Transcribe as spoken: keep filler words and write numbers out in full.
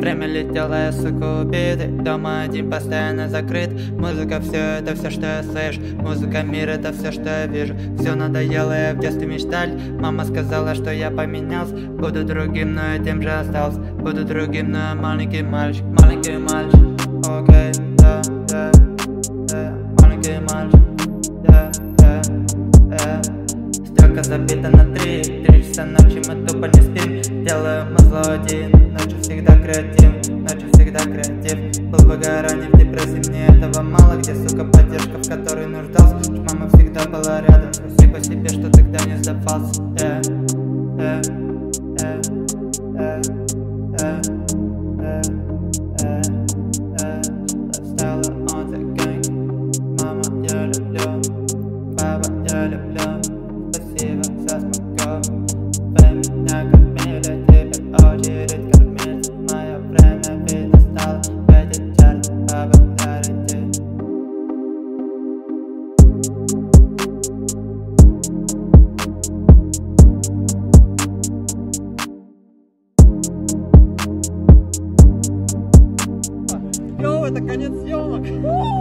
Время летело, я, сука, убитый. Дома один постоянно закрыт. Музыка, все это все, что я слышу. Музыка, мир, это все, что я вижу. Все надоело, я в детстве мечтал. Мама сказала, что я поменялся. Буду другим, но я тем же остался. Буду другим, но я маленький мальчик. Маленький мальчик, окей, да, да, да. Маленький мальчик, да, да, да. Стрелка забита на три. Три часа ночи мы тупо не спим. Делаем мы злодеи. Ночью всегда креатив, ночью всегда креатив. Был в выгорании, в депрессии, мне этого мало. Где, сука, поддержка, в которой нуждался. Мама всегда была рядом. Спасибо себе, что тогда не сдавался. Yeah, yeah, yeah, yeah, yeah, yeah, yeah, yeah. Стала on the gang. Мама, я люблю. Папа, я люблю. Спасибо за смогу. Вы меня кормили, теперь очередь кормить. Мое время, видно, стало. Эти чарты поблагодарите. Йоу, это конец съемок!